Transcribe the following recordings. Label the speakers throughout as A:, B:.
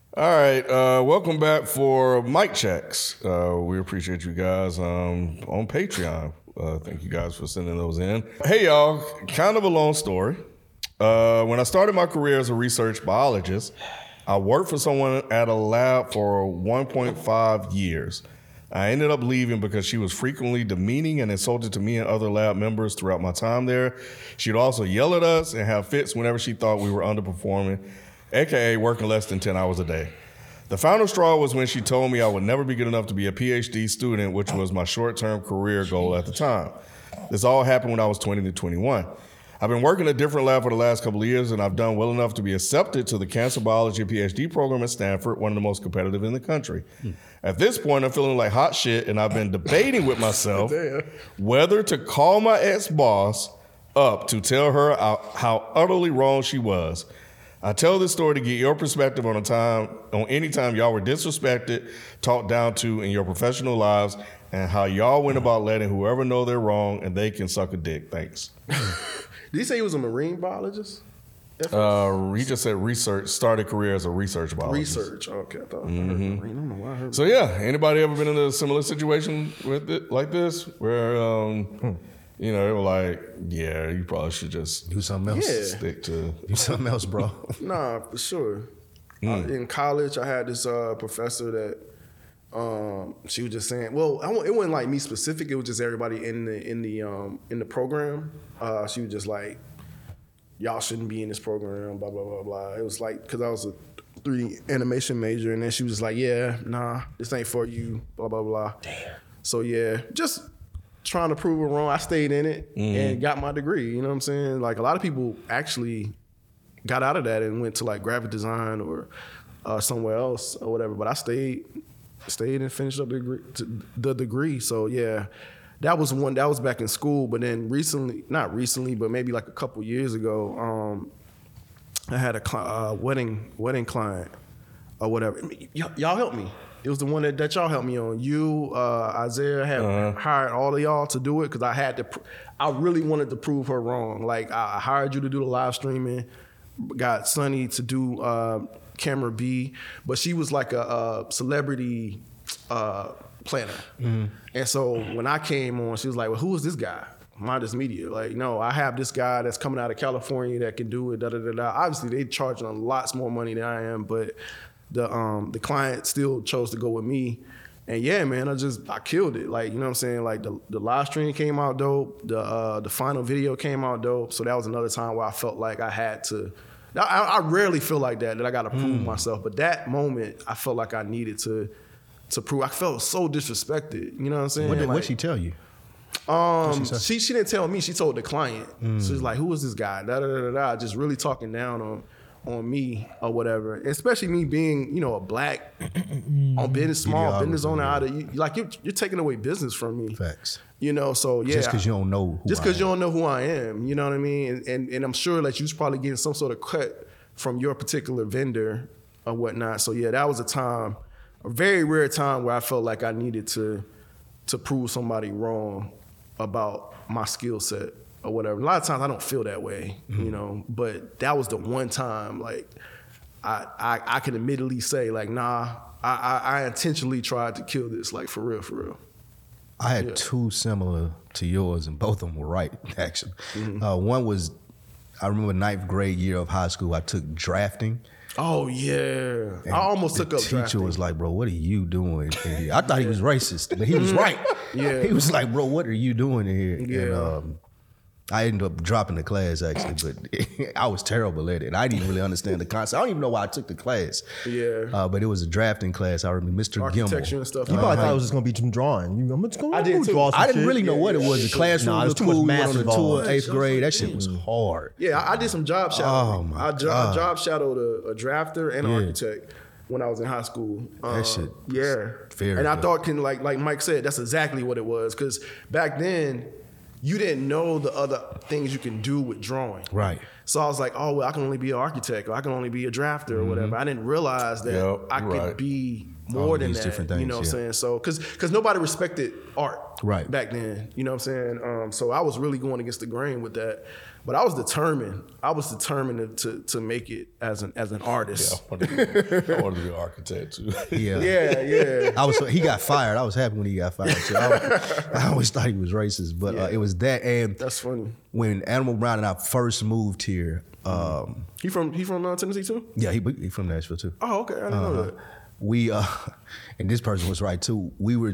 A: All right, welcome back for Mic Checks. We appreciate you guys on Patreon. Thank you guys for sending those in. Hey, y'all, kind of a long story. When I started my career as a research biologist, I worked for someone at a lab for 1.5 years. I ended up leaving because she was frequently demeaning and insulting to me and other lab members throughout my time there. She'd also yell at us and have fits whenever she thought we were underperforming, aka working less than 10 hours a day. The final straw was when she told me I would never be good enough to be a PhD student, which was my short-term career goal at the time. This all happened when I was 20 to 21. I've been working at a different lab for the last couple of years, and I've done well enough to be accepted to the cancer biology PhD program at Stanford, one of the most competitive in the country. At this point, I'm feeling like hot shit, and I've been debating with myself whether to call my ex-boss up to tell her how utterly wrong she was. I tell this story to get your perspective on any time y'all were disrespected, talked down to in your professional lives, and how y'all went about letting whoever know they're wrong and they can suck a dick. Thanks.
B: Did he say he was a marine biologist?
A: He just said started career as a research biologist.
B: Research, okay. I thought I heard marine. I don't know why I heard.
A: So yeah, anybody ever been in a similar situation with it like this, where you know, they were like, "Yeah, you probably should just
C: do something else.
B: Yeah.
A: Stick to
C: Do something else, bro."
B: Nah, for sure. In college, I had this professor that she was just saying. Well, it wasn't like me specific. It was just everybody in the program. She was just like, "Y'all shouldn't be in this program." Blah blah blah blah. It was like because I was a 3D animation major, and then she was just like, "Yeah, nah, this ain't for you." Blah blah blah. Damn. So yeah, just trying to prove her wrong. I stayed in it and got my degree. You know what I'm saying? Like a lot of people actually got out of that and went to like graphic design or somewhere else or whatever. But I stayed and finished up the degree. So yeah, that was back in school. But then not recently, but maybe like a couple years ago, I had a wedding client or whatever. Y'all help me. It was the one that y'all helped me on. You, Isaiah, had hired all of y'all to do it because I really wanted to prove her wrong. Like I hired you to do the live streaming, got Sunny to do camera B, but she was like a celebrity planner. And so when I came on, she was like, "Well, who is this guy? Modest Media." Like, no, I have this guy that's coming out of California that can do it. Da da da da. Obviously, they charging a lots more money than I am, but the client still chose to go with me. And yeah, man, I killed it. Like, you know what I'm saying? Like the live stream came out dope. The final video came out dope. So that was another time where I felt like I had to. I rarely feel like that I got to prove myself. But that moment, I felt like I needed to prove. I felt so disrespected. You know what I'm saying?
C: What'd she tell you?
B: She didn't tell me. She told the client. She was like, "Who is this guy?" Da da da da. Just really talking down on me or whatever, especially me being, you know, a black small business owner out of like you're taking away business from me.
C: Facts.
B: You know, so yeah.
C: Just because you don't know
B: you don't know who I am, you know what I mean? And I'm sure that you was probably getting some sort of cut from your particular vendor or whatnot. So yeah, that was a very rare time where I felt like I needed to prove somebody wrong about my skill set or whatever. A lot of times I don't feel that way, you know, but that was the one time like I can admittedly say like, nah, I intentionally tried to kill this, like for real.
C: I had two similar to yours, and both of them were right, actually. One was, I remember 9th grade year of high school, I took drafting.
B: Oh, yeah. I almost took up drafting.
C: The teacher was like, "Bro, what are you doing in here?" I thought he was racist, but he was right.
B: Yeah.
C: He was like, "Bro, what are you doing in here?"
B: Yeah.
C: And I ended up dropping the class, actually, but I was terrible at it. I didn't really understand the concept. I don't even know why I took the class.
B: Yeah.
C: But it was a drafting class. I remember Mr.
B: Architecture
C: Gimbel.
B: and stuff.
D: You probably thought it was just gonna be some drawing. I'm just gonna
B: I did too.
D: draw some
C: I didn't
D: shit.
C: really know what it was. The classroom
D: Nah,
C: was
D: there's too much
C: cool. We
D: math
C: went on a tour
D: involved.
C: 8th grade. That shit was hard.
B: Yeah, I did some job shadowing.
C: Oh, my
B: I
C: God.
B: job shadowed a drafter and an architect when I was in high school.
C: That shit
B: Yeah.
C: very
B: and I
C: good.
B: thought, like Mike said, that's exactly what it was. Because back then, you didn't know the other things you can do with drawing.
C: Right.
B: So I was like, oh, well, I can only be an architect or I can only be a drafter or whatever. I didn't realize that
A: Yep,
B: I could
A: right.
B: be more than
C: these
B: that.
C: different things,
B: You know what I'm
C: yeah.
B: saying? So because nobody respected art
C: Right.
B: back then. You know what I'm saying? So I was really going against the grain with that. But I was determined. To make it as an artist.
A: I wanted to be an architect too.
B: Yeah.
C: He got fired. I was happy when he got fired. So I always thought he was racist, but it was that. And
B: That's funny.
C: when Animal Brown and I first moved here,
B: He from Tennessee too?
C: yeah, he from Nashville too.
B: Oh, okay. I didn't know that.
C: We and this person was right too. We were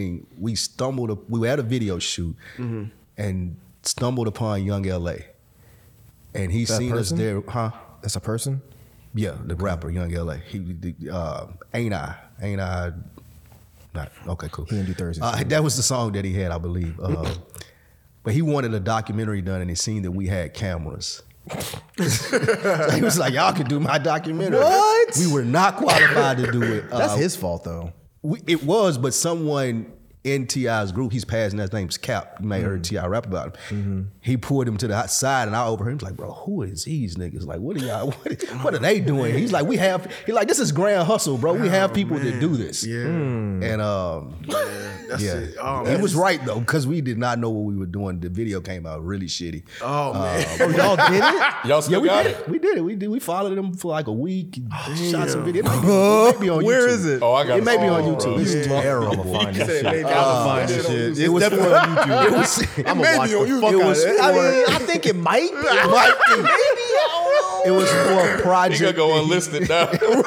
C: at a video shoot and stumbled upon Young LA, and he
D: That
C: seen
D: person?
C: us there, huh?
D: That's a person?
C: Yeah, the rapper Young LA. He ain't I not okay, cool.
D: He didn't do Thursdays.
C: That was the song that he had, I believe. But he wanted a documentary done, and he seen that we had cameras. So he was like, "Y'all can do my documentary."
D: What?
C: We were not qualified to do it.
D: That's his fault though.
C: It was, but someone in T.I.'s group, he's passing, his name's Cap. You may have heard T.I. rap about him. He pulled him to the side, and I overheard him. He was like, "Bro, who is these niggas? Like, what are y'all? What are they doing?" He's like, "This is grand hustle, bro. We have people that do this."
B: Yeah.
C: And
B: That's it. Oh,
C: he
B: man.
C: was right though, because we did not know what we were doing. The video came out really shitty.
B: Oh man.
D: Oh, y'all did it?
A: Y'all still
C: we
A: got
C: did
A: it?
C: We did it. We followed him for like a week. Shot some video. It may be on
D: Where
C: YouTube.
D: is it?
A: Oh, I got
C: It may be on
A: bro.
C: YouTube. It's terrible.
D: I'm gonna find
B: He
D: that
B: said,
D: shit.
B: "Maybe
D: I'm
B: I'll
D: gonna
B: find
D: find
B: that
D: that
B: shit."
D: shit. It's definitely on YouTube.
C: It was.
D: I'm gonna watch the fuck out of it. I think it might be. It might be. Maybe, I don't know.
C: It was for a
A: He
C: project.
A: gonna go unlisted now.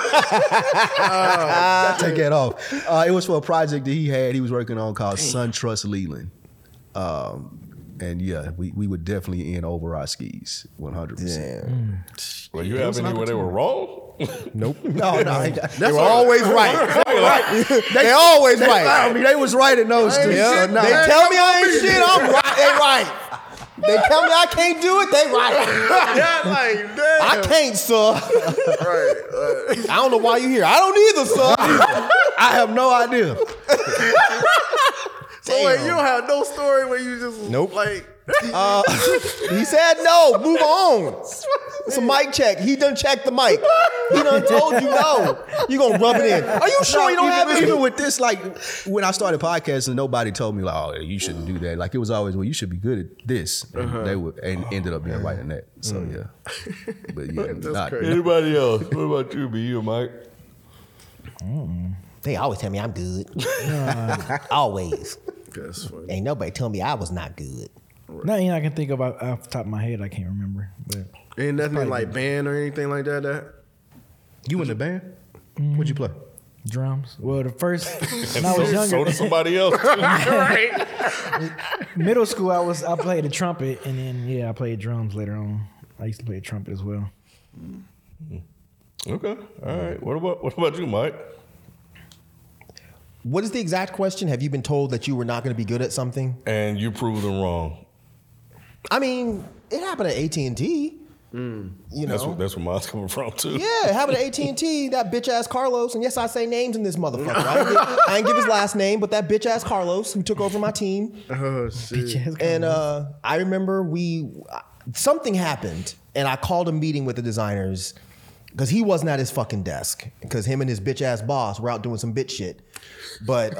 C: Gotta take that off. It was for a project that he had. He was working on called SunTrust Leland. And yeah, we were definitely in over our skis, 100%.
D: Damn.
A: Well, you have any where they were wrong?
D: Nope.
C: No,
D: They were always right. They always
C: They
D: right.
C: found me. They was right in those two.
D: Yeah.
C: So nah.
D: They tell me I ain't shit, I'm right. They right. They tell me I can't do it, they right.
B: Yeah, like damn.
D: I can't, sir.
B: Right.
D: I don't know why you here. I don't either, sir.
C: I have no idea.
B: So wait, you don't have no story where you just
D: Nope.
B: like
D: He said no. Move on. It's a mic check. He done checked the mic. He done told you no. You gonna rub it in. Are you sure you don't have it?
C: Even with this, like when I started podcasting, nobody told me like, "Oh, you shouldn't do that." Like it was always, "Well, you should be good at this." And they would, and ended up being right in that. So yeah, but yeah, not,
B: crazy.
A: Anybody else? What about you, B? You, Mike?
E: They always tell me I'm good. Always.
B: that's funny.
E: Ain't nobody tell me I was not good.
F: Nothing I can think of off the top of my head. I can't remember. But
B: Ain't nothing like band or anything like that.
C: You in the band? What'd you play?
F: drums. Well, the first when I was
A: So
F: younger,
A: did somebody else.
F: middle school, I played the trumpet, and then I played drums later on. I used to play the trumpet as well.
A: Okay. All right. What about you, Mike?
D: What is the exact question? Have you been told that you were not going to be good at something?
A: And you proved them wrong.
D: I mean, it happened at AT&T. You know,
A: That's where mine's coming from too.
D: yeah, it happened at AT&T. That bitch ass Carlos, and yes, I say names in this motherfucker. I ain't give his last name, but that bitch ass Carlos who took over my team.
B: Oh shit!
D: And I remember something happened, and I called a meeting with the designers because he wasn't at his fucking desk because him and his bitch ass boss were out doing some bitch shit. But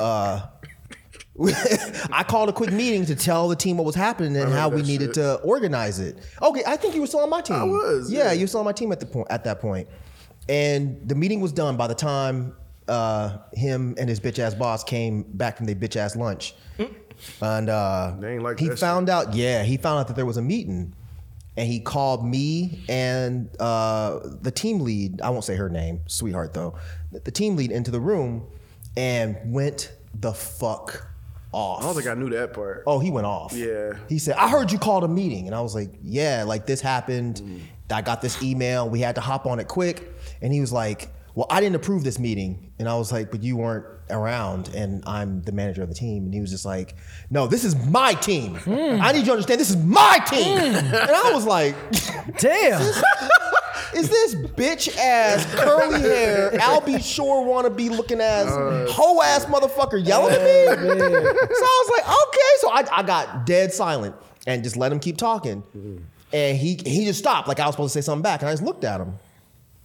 D: I called a quick meeting to tell the team what was happening and how we needed to organize it. Okay, I think you were still on my team.
B: I was,
D: Yeah,
B: yeah.
D: you were still on my team at that point. And the meeting was done by the time him and his bitch ass boss came back from their bitch ass lunch. And
B: They ain't like
D: he
B: that
D: found out that there was a meeting. And he called me and the team lead, I won't say her name, sweetheart though, the team lead into the room and went the fuck off.
B: I don't think I knew that part.
D: Oh, he went off.
B: Yeah.
D: He said, I heard you called a meeting. And I was like, yeah, like this happened. I got this email. We had to hop on it quick. And he was like, well, I didn't approve this meeting. And I was like, but you weren't around and I'm the manager of the team. And he was just like, no, this is my team. I need you to understand this is my team. And I was like,
F: Damn.
D: is this bitch ass curly hair Albie Shore wannabe looking ass hoe ass motherfucker yelling at me? So I was like, okay. So I got dead silent and just let him keep talking. And he just stopped like I was supposed to say something back. And I just looked at him.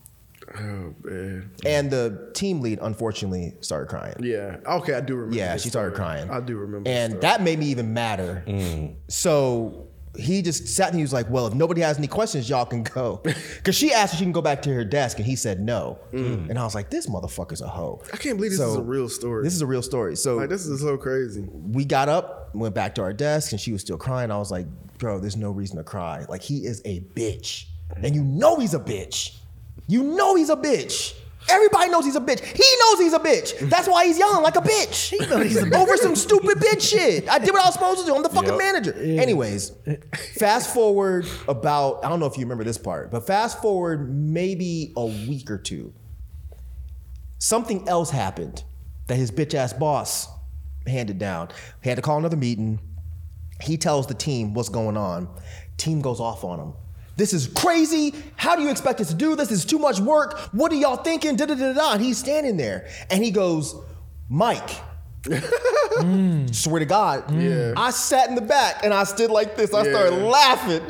B: Oh man.
D: And the team lead, unfortunately, started crying.
B: Yeah. Okay, I do remember.
D: Yeah,
B: this
D: she started
B: story.
D: crying.
B: I do remember.
D: And
B: this
D: that made me even madder. So he just sat and he was like, well, if nobody has any questions, y'all can go. Because she asked if she can go back to her desk, and he said no. And I was like, this motherfucker's a hoe.
B: I can't believe this is a real story.
D: This is a real story. So
B: like, this is so crazy.
D: we got up, went back to our desk, and she was still crying. I was like, bro, there's no reason to cry. Like, he is a bitch. And you know he's a bitch. You know he's a bitch. Everybody knows he's a bitch. He knows he's a bitch. That's why he's yelling like a bitch. He knows he's a bitch. Over some stupid bitch shit. I did what I was supposed to do. I'm the fucking manager. Anyways, fast forward about, I don't know if you remember this part, but fast forward maybe a week or two. Something else happened that his bitch ass boss handed down. He had to call another meeting. He tells the team what's going on. Team goes off on him. This is crazy. How do you expect us to do this? This is too much work. What are y'all thinking? Da-da-da-da. And he's standing there. And he goes, Mike. Swear to God.
B: Yeah.
D: I sat in the back and I stood like this. I started laughing.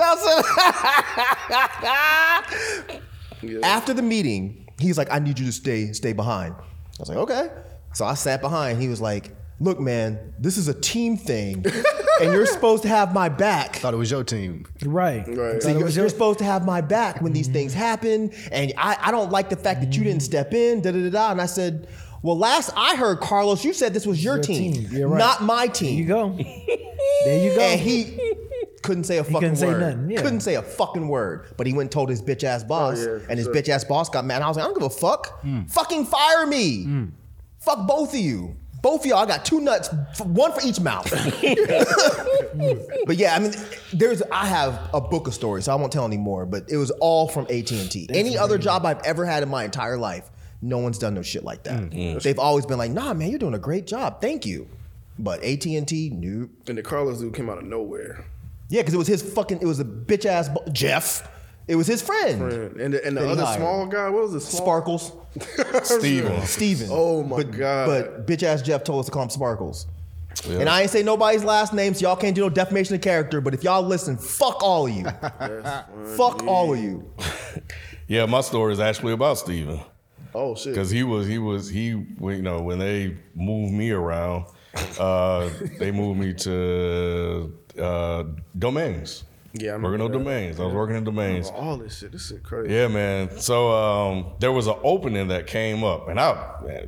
D: After the meeting, he's like, I need you to stay behind. I was like, okay. So I sat behind. He was like, look, man, this is a team thing. And you're supposed to have my back.
C: Thought it was your team.
F: Right.
B: Right.
D: So you're supposed to have my back when these things happen. And I don't like the fact that you didn't step in, da-da-da-da. And I said, well, last I heard, Carlos, you said this was your team,
F: You're right.
D: not my
F: There
D: team.
F: you go. There you go.
D: And he couldn't say a fucking
F: couldn't say
D: word.
F: nothing, yeah.
D: Couldn't say a fucking word. But he went and told his bitch ass boss,
B: yeah,
D: and his
B: sure.
D: bitch ass boss got mad. And I was like, I don't give a fuck. Fucking fire me. Fuck both of you. Both of y'all, I got two nuts, one for each mouth. But yeah, I mean, I have a book of stories, so I won't tell any more. But it was all from AT&T. Any other job I've ever had in my entire life, no one's done no shit like that. They've always been like, nah, man, you're doing a great job. Thank you. But AT&T, nope.
B: And the Carlos dude came out of nowhere.
D: Yeah, because it was his fucking, it was a bitch ass Jeff. It was his friend.
B: And the
D: That he
B: other
D: hired.
B: small guy, what was it?
D: Sparkles. Steven.
B: Oh my God.
D: But bitch ass Jeff told us to call him Sparkles.
A: Yeah.
D: And I ain't say nobody's last name, so y'all can't do no defamation of character. But if y'all listen, fuck all of you. Fuck all of you.
A: Yeah, my story is actually about Steven.
B: Oh shit.
A: Because he, you know, when they moved me around, they moved me to domains.
B: Yeah, I
A: working
B: remember
A: on
B: that.
A: domains. I was working in domains.
B: All this shit. This shit crazy.
A: Yeah, man. So there was an opening that came up, and I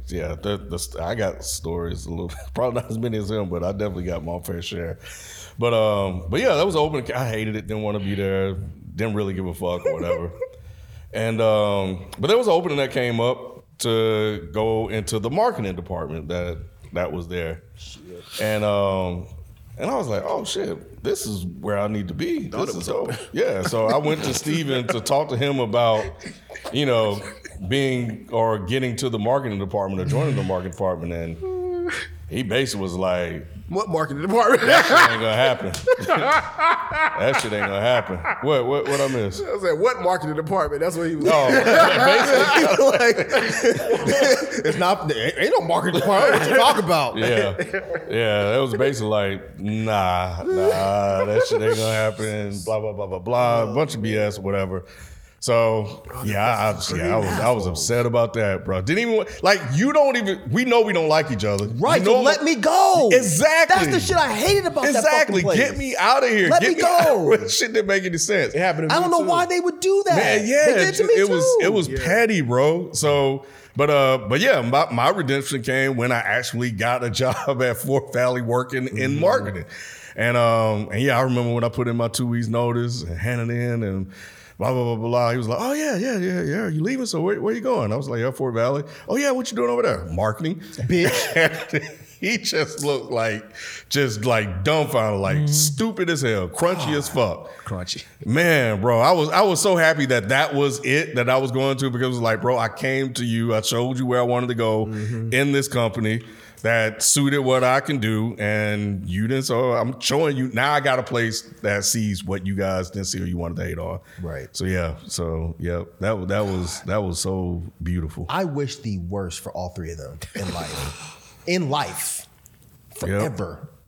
A: got stories a little, probably not as many as him, but I definitely got my fair share. But yeah, that was an opening. I hated it. Didn't want to be there. Didn't really give a fuck or whatever. And but there was an opening that came up to go into the marketing department that was there, and I was like, oh shit, this is where I need to be. This is dope. Yeah, so I went to Steven to talk to him about, you know, being or getting to the marketing department or joining the marketing department, and he basically was like,
B: What marketing department?
A: that shit ain't gonna happen. That shit ain't gonna happen. What I miss?
B: I was like, what marketing department? That's what he was.
A: Oh, basically.
B: like,
D: It's not, ain't no marketing department. What you talk about?
A: Yeah, that was basically like, nah, that shit ain't gonna happen. Blah blah blah blah blah. A bunch of BS, whatever. So yeah, I was upset about that, bro. Didn't even like you don't even. We know we don't like each other,
D: Right,
A: You
D: so
A: know,
D: let me go.
A: Exactly.
D: That's the shit I hated about that
A: Exactly.
D: fucking place.
A: Get me out of here.
D: Let
A: Get
D: me
A: out
D: go.
A: with shit that make any sense.
B: it happened to
D: I
B: me
D: don't know
B: too.
D: why they would do that.
A: Man, yeah,
D: They did it to me too.
A: it was petty, bro. So, but yeah, my redemption came when I actually got a job at Fort Valley working in marketing, and yeah, I remember when I put in my 2 weeks notice and handed in and blah blah blah blah. He was like, oh yeah. Are you leaving? So where you going? I was like, yeah, Fort Valley. Oh yeah, what you doing over there? Marketing, bitch. He just looked like dumbfounded, like stupid as hell, crunchy as fuck.
C: Crunchy.
A: Man, bro, I was so happy that was it that I was going to, because it was like, bro, I came to you, I showed you where I wanted to go in this company that suited what I can do, and you didn't. So I'm showing you now. I got a place that sees what you guys didn't see or you wanted to hate on.
D: Right.
A: So yeah. That was so beautiful.
D: I wish the worst for all three of them in life. Forever.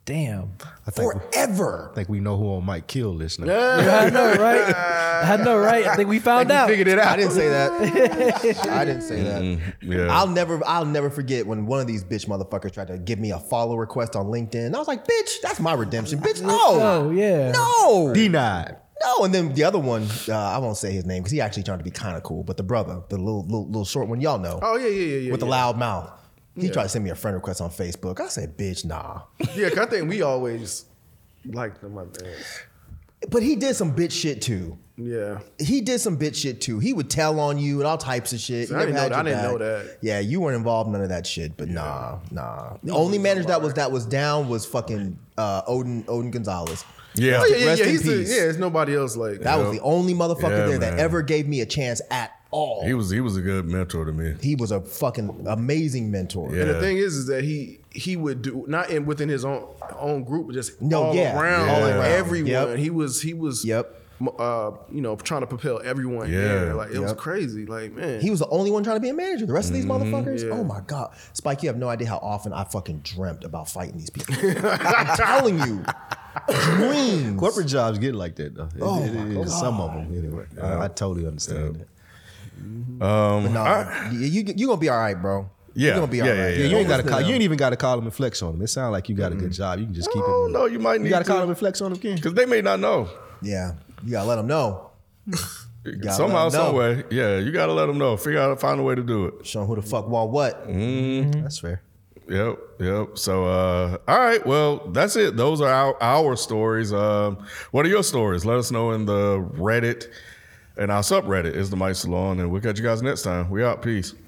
F: Damn.
D: Forever.
C: I think we know who on Mike Kill list now.
F: I know, right? I know, right? I think we found out.
C: Figured it out.
D: I didn't say that. I didn't say that.
A: Yeah.
D: I'll never forget when one of these bitch motherfuckers tried to give me a follow request on LinkedIn. I was like, bitch, that's my redemption. Bitch, no.
F: Oh, yeah.
D: No.
C: Denied.
D: No, and then the other one, I won't say his name because he actually trying to be kind of cool. But the brother, the little short one, y'all know,
B: Oh yeah.
D: with the loud mouth, he tried to send me a friend request on Facebook. I said, "Bitch, nah."
B: Yeah, 'cause I think we always liked him, my man.
D: But he did some bitch shit too.
B: Yeah.
D: He did some bitch shit too. He would tell on you and all types of shit.
B: See,
D: He
B: I
D: never
B: didn't
D: had
B: know-
D: your
B: I didn't
D: back.
B: know that.
D: Yeah, you weren't involved in none of that shit. But nah. The only manager that was down was fucking Odin Gonzalez.
A: Yeah.
B: Oh yeah.
D: Rest in
B: He's
D: peace.
B: there's nobody else like
D: That was the only motherfucker
A: Yeah,
D: there that
A: man.
D: ever gave me a chance at all.
A: He was a good mentor to me.
D: He was a fucking amazing mentor.
A: Yeah.
B: And the thing is that he would do not within his own group, but just
D: No,
B: all
D: yeah.
B: around,
A: All around.
B: everyone.
D: Yep.
B: He was
D: Yep.
B: trying to propel everyone
A: Yeah.
B: there. Like it was
D: Yep.
B: crazy. Like man,
D: He was the only one trying to be a manager. The rest of these motherfuckers,
B: Yeah.
D: oh my God. Spike, you have no idea how often I fucking dreamt about fighting these people. I'm telling you. Dreams.
C: Corporate jobs get like that though.
D: Oh,
C: It
D: my
C: is.
D: God.
C: Some of them anyway. I totally understand that.
D: But nah, you gonna be all right, bro.
A: Yeah.
D: You're gonna be all
A: Yeah,
D: right.
A: yeah,
C: Yeah, you
A: yeah.
C: ain't got to
D: Listen
C: call.
D: them.
C: You ain't even got to call them and flex on them. It sounds like you got a good job. You can just keep it.
A: Oh no, you might
C: You
A: need
C: got to call them
A: to
C: and flex on them, Ken.
A: because they may not know.
D: Yeah, you gotta let them know. gotta
A: Somehow,
D: let 'em know.
A: some way. Yeah, you got to let them know. Figure out, find a way to do it.
D: Show 'em who the fuck want what.
C: That's fair.
A: Yep. So, all right. Well, that's it. Those are our stories. What are your stories? Let us know in the Reddit and our subreddit is the Mike Salon, and we'll catch you guys next time. We out. Peace.